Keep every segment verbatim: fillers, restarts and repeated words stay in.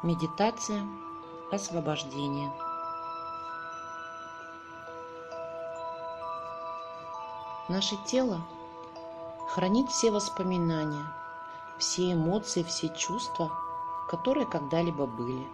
Медитация освобождения. Наше тело хранит все воспоминания, все эмоции, все чувства, которые когда-либо были.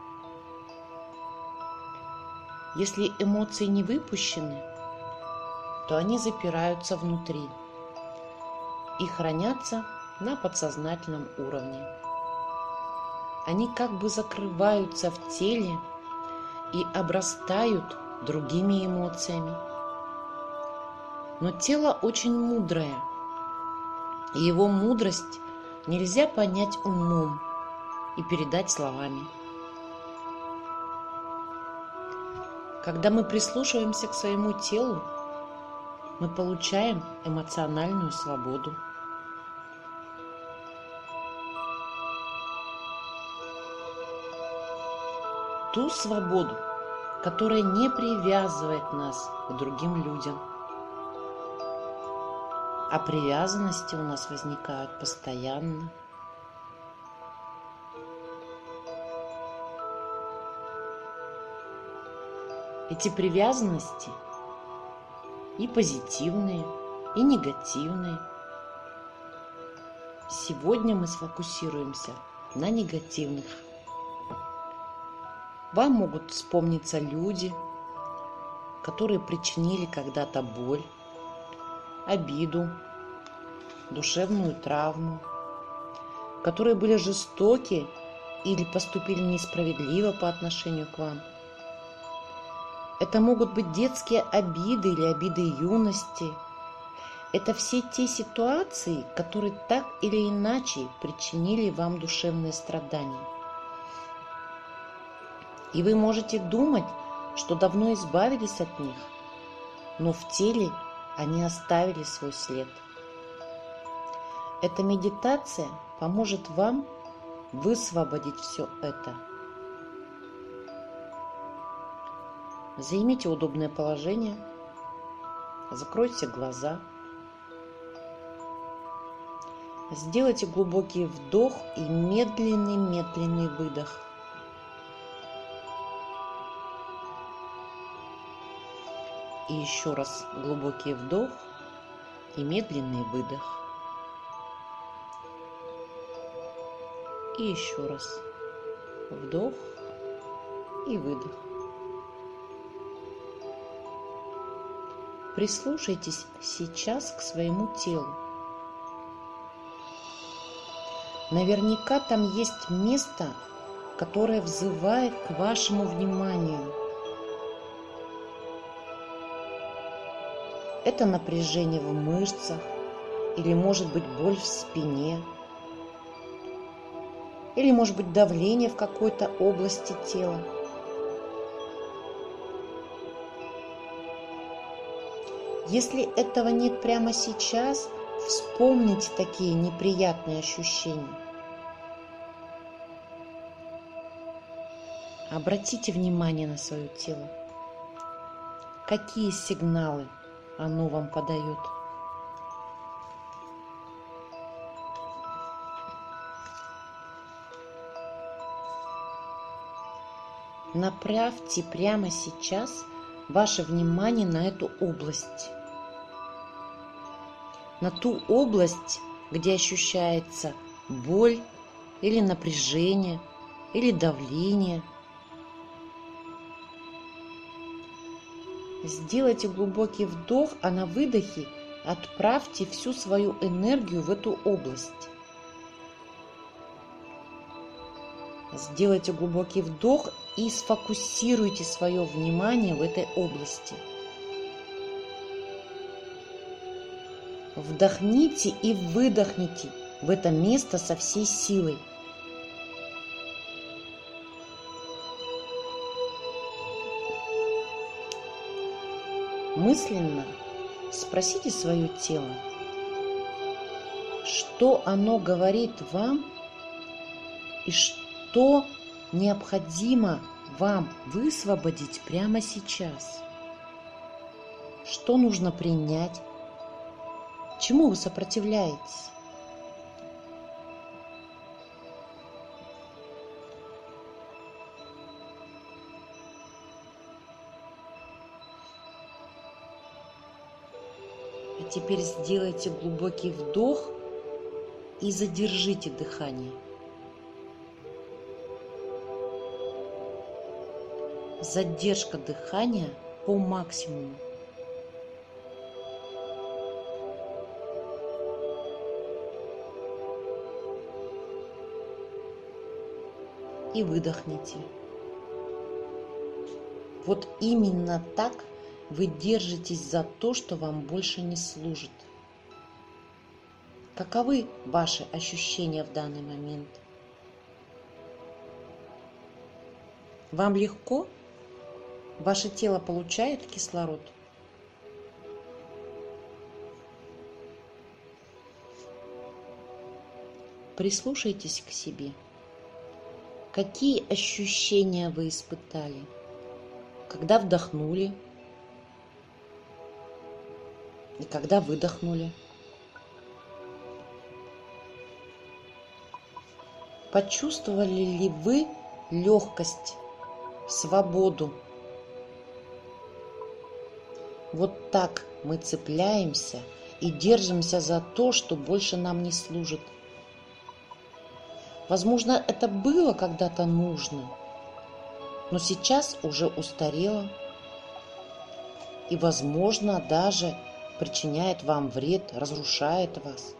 Если эмоции не выпущены, то они запираются внутри и хранятся на подсознательном уровне. Они как бы закрываются в теле и обрастают другими эмоциями. Но тело очень мудрое, и его мудрость нельзя понять умом и передать словами. Когда мы прислушиваемся к своему телу, мы получаем эмоциональную свободу. Ту свободу, которая не привязывает нас к другим людям. А привязанности у нас возникают постоянно. Эти привязанности и позитивные, и негативные. Сегодня мы сфокусируемся на негативных. Вам могут вспомниться люди, которые причинили когда-то боль, обиду, душевную травму, которые были жестоки или поступили несправедливо по отношению к вам. Это могут быть детские обиды или обиды юности. Это все те ситуации, которые так или иначе причинили вам душевные страдания. И вы можете думать, что давно избавились от них, но в теле они оставили свой след. Эта медитация поможет вам высвободить все это. Займите удобное положение, закройте глаза, сделайте глубокий вдох и медленный-медленный выдох. И еще раз глубокий вдох и медленный выдох. И еще раз вдох и выдох. Прислушайтесь сейчас к своему телу. Наверняка там есть место, которое взывает к вашему вниманию. Это напряжение в мышцах или, может быть, боль в спине, или, может быть, давление в какой-то области тела. Если этого нет прямо сейчас, вспомните такие неприятные ощущения. Обратите внимание на свое тело. Какие сигналы оно вам подает? Направьте прямо сейчас ваше внимание на эту область. На ту область, где ощущается боль или напряжение, или давление. Сделайте глубокий вдох, а на выдохе отправьте всю свою энергию в эту область. Сделайте глубокий вдох и сфокусируйте свое внимание в этой области. Вдохните и выдохните в это место со всей силой. Мысленно спросите свое тело, что оно говорит вам и что необходимо вам высвободить прямо сейчас. Что нужно принять? Чему вы сопротивляетесь? теперь сделайте глубокий вдох и задержите дыхание. Задержка дыхания по максимуму. И выдохните. Вот именно так вы держитесь за то, что вам больше не служит. Каковы ваши ощущения в данный момент? Вам легко? Ваше тело получает кислород? Прислушайтесь к себе. Какие ощущения вы испытали, когда вдохнули и когда выдохнули? Почувствовали ли вы легкость, свободу? Вот так мы цепляемся и держимся за то, что больше нам не служит. Возможно, это было когда-то нужно, но сейчас уже устарело и, возможно, даже причиняет вам вред, разрушает вас.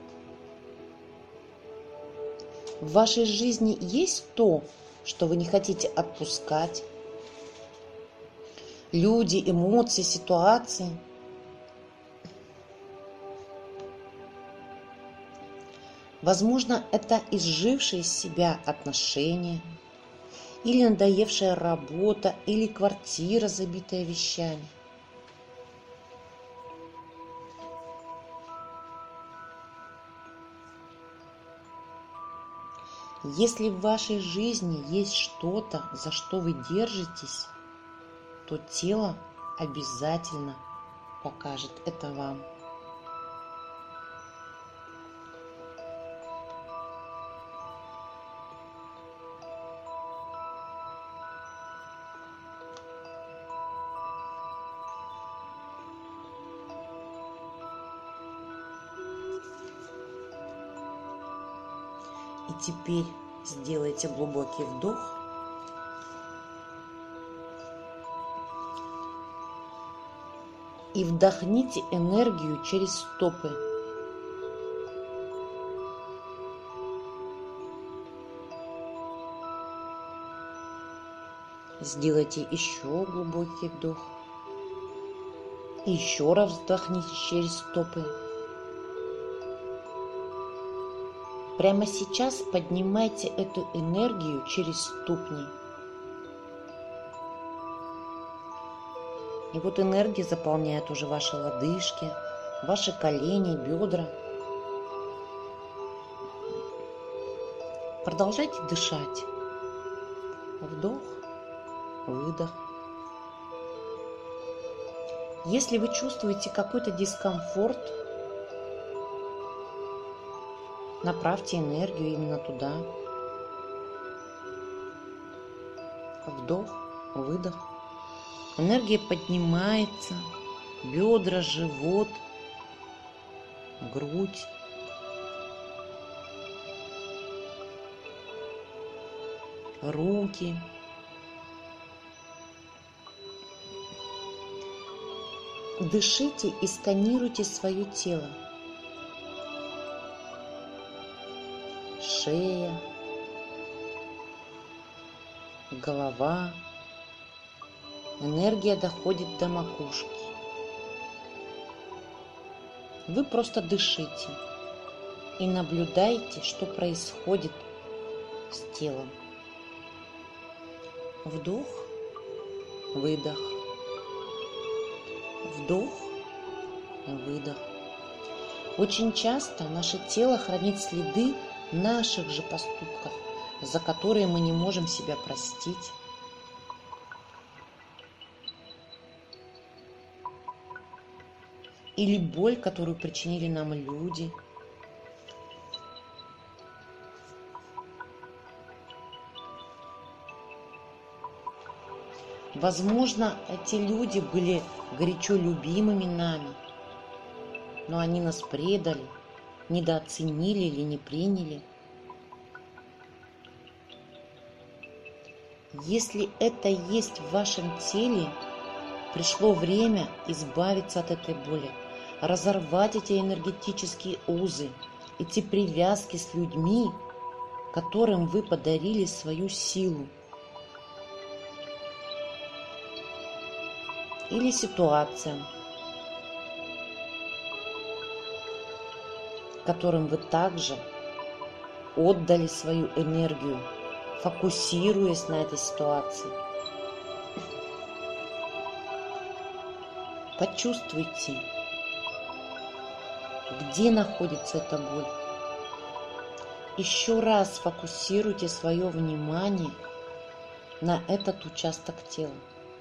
В вашей жизни есть то, что вы не хотите отпускать? Люди, эмоции, ситуации? Возможно, это изжившие себя отношения, или надоевшая работа, или квартира, забитая вещами. Если в вашей жизни есть что-то, за что вы держитесь, то тело обязательно покажет это вам. И теперь сделайте глубокий вдох. И вдохните энергию через стопы. Сделайте еще глубокий вдох. И еще раз вдохните через стопы. Прямо сейчас поднимайте эту энергию через ступни. И вот энергия заполняет уже ваши лодыжки, ваши колени, бедра. Продолжайте дышать. Вдох, выдох. Если вы чувствуете какой-то дискомфорт, направьте энергию именно туда. Вдох, выдох. Энергия поднимается, бедра, живот, грудь. Руки. Дышите и сканируйте свое тело. Шея, голова. Энергия доходит до макушки. Вы просто дышите и наблюдайте, что происходит с телом. Вдох, выдох. Вдох, выдох. Очень часто наше тело хранит следы наших же поступков, за которые мы не можем себя простить. Или боль, которую причинили нам люди. Возможно, эти люди были горячо любимыми нами. но они нас предали, недооценили или не приняли. Если это есть в вашем теле, пришло время избавиться от этой боли, разорвать эти энергетические узы, эти привязки с людьми, которым вы подарили свою силу. Или ситуациям, которым вы также отдали свою энергию, фокусируясь на этой ситуации. Почувствуйте, где находится эта боль. Еще раз сфокусируйте свое внимание на этот участок тела.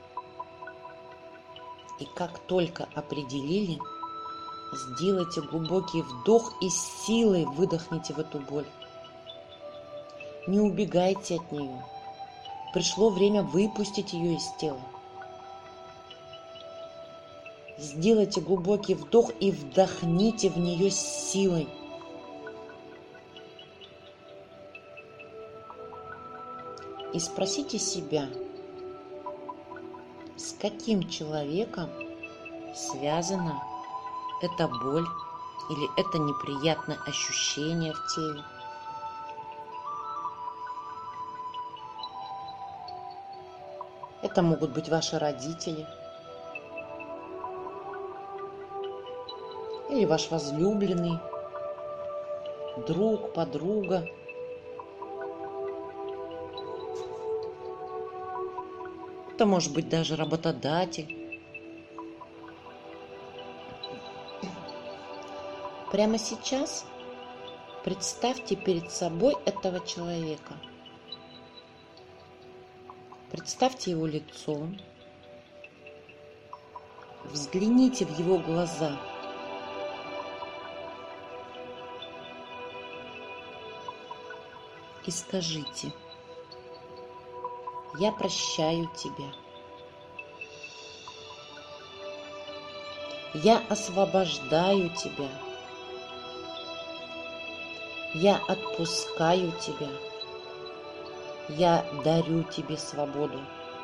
И как только определили, сделайте глубокий вдох и с силой выдохните в эту боль. Не убегайте от нее. Пришло время выпустить ее из тела. Сделайте глубокий вдох и вдохните в нее с силой. И спросите себя, с каким человеком связана эта боль или это неприятное ощущение в теле. Это могут быть ваши родители или ваш возлюбленный, друг, подруга. Это может быть даже работодатель. Прямо сейчас представьте перед собой этого человека. Представьте его лицо. Взгляните в его глаза. И скажите: я прощаю тебя. Я освобождаю тебя. Я отпускаю тебя. Я дарю тебе свободу.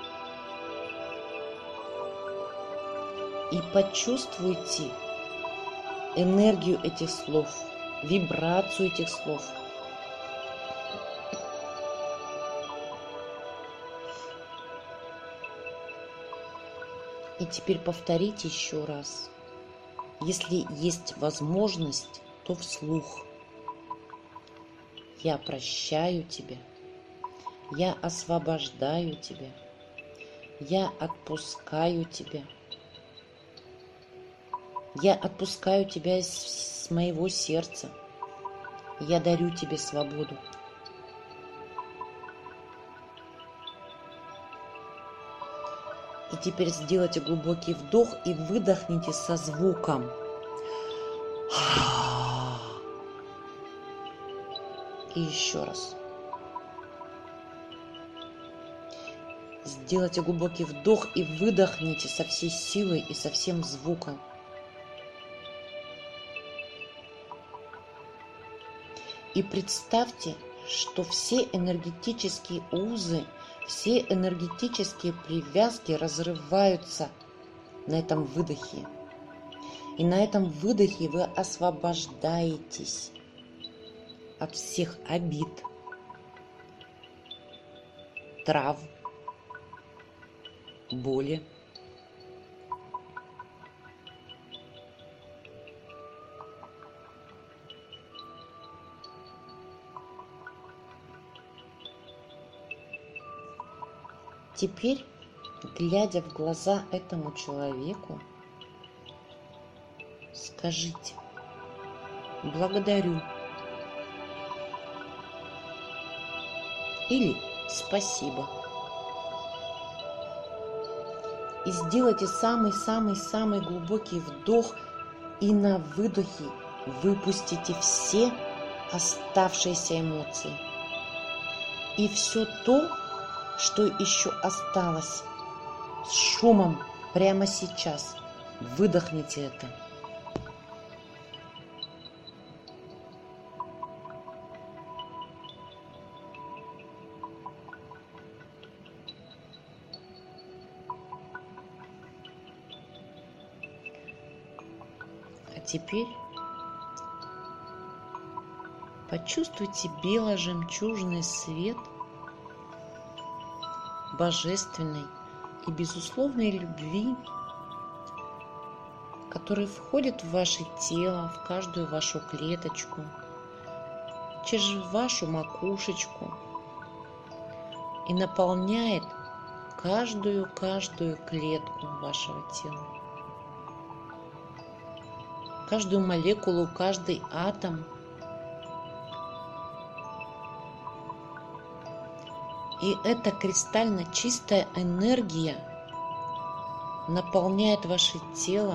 И почувствуйте энергию этих слов, вибрацию этих слов. И теперь повторите еще раз. Если есть возможность, то вслух. Я прощаю тебя. Я освобождаю тебя. Я отпускаю тебя. Я отпускаю тебя из, с моего сердца. Я дарю тебе свободу. И теперь сделайте глубокий вдох и выдохните со звуком. И еще раз. Сделайте глубокий вдох и выдохните со всей силой и со всем звуком. И представьте, что все энергетические узы, все энергетические привязки разрываются на этом выдохе. И на этом выдохе вы освобождаетесь от всех обид, травм, боли. Теперь, глядя в глаза этому человеку, скажите: благодарю или спасибо. И сделайте самый-самый-самый глубокий вдох и на выдохе выпустите все оставшиеся эмоции. И все то, что еще осталось, с шумом прямо сейчас выдохните это. теперь почувствуйте бело-жемчужный свет божественной и безусловной любви, который входит в ваше тело, в каждую вашу клеточку, через вашу макушечку и наполняет каждую-каждую клетку вашего тела, каждую молекулу, каждый атом. И эта кристально чистая энергия наполняет ваше тело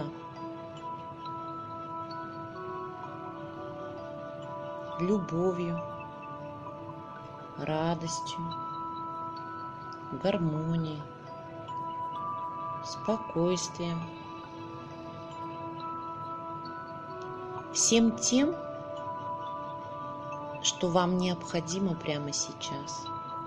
любовью, радостью, гармонией, спокойствием, всем тем, что вам необходимо прямо сейчас.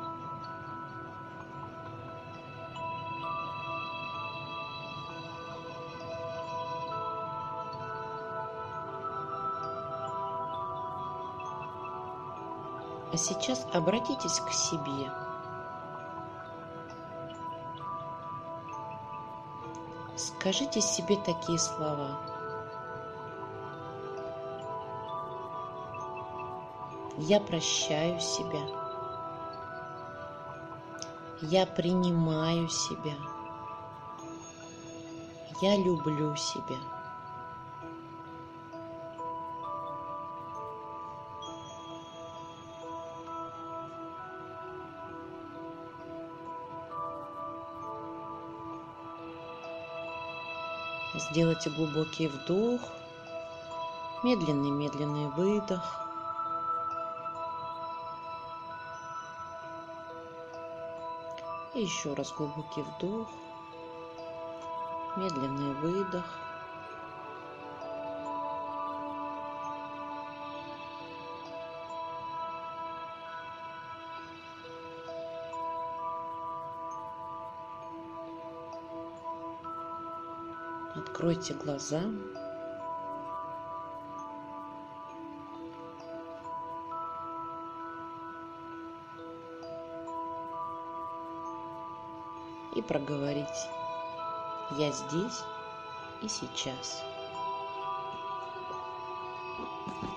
А сейчас обратитесь к себе. Скажите себе такие слова. Я прощаю себя. Я принимаю себя. Я люблю себя. Сделайте глубокий вдох, медленный-медленный выдох. И еще раз глубокий вдох, медленный выдох. Откройте глаза. И проговорите: я здесь и сейчас.